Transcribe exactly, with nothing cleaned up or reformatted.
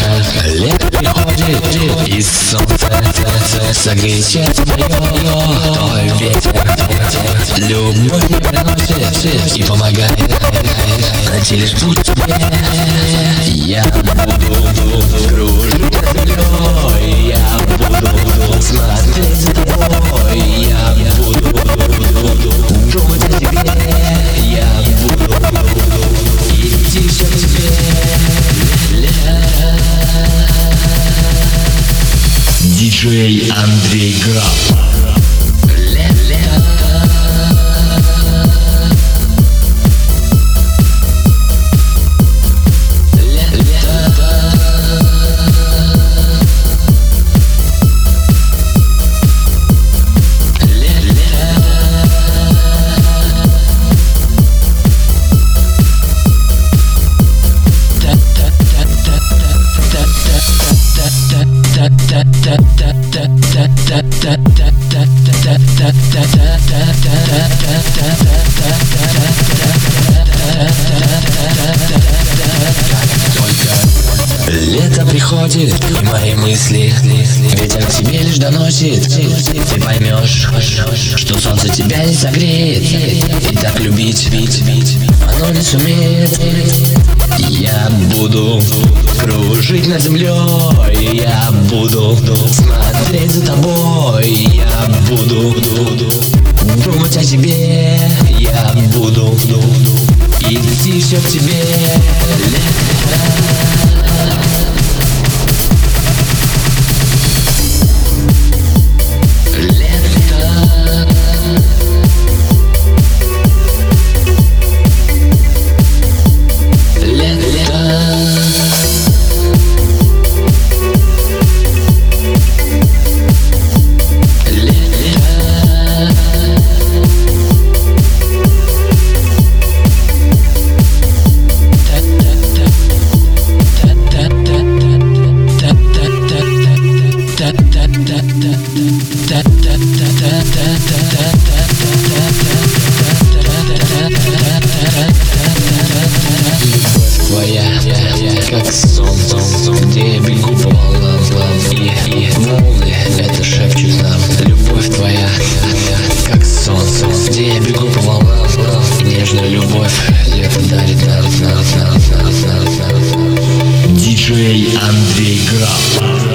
Лето приходит, и солнце согреет сердце мое. Твой ветер любовь мне приносит и помогает найти лишь путь тебе. Я буду кружить над землей, я буду смотреть за тобой, я буду думать о тебе, я буду идти все к тебе. Диджей Андрей Граф. Лето приходит, и мои мысли ветер к тебе лишь доносит. Ты поймешь, что солнце тебя не согреет, и так любить, бить, бить оно не сумеет. Я буду кружить над землей, я буду смотреть за тобой, я буду думать о тебе, я буду идти все к тебе. Как сон, где я бегу по волнам, и, и волны это шепчут нам. Любовь твоя, как сон, где я бегу по волнам, и нежную любовь лето дарит нам, нам, нам, нам, нам, нам. Диджей Андрей Граф.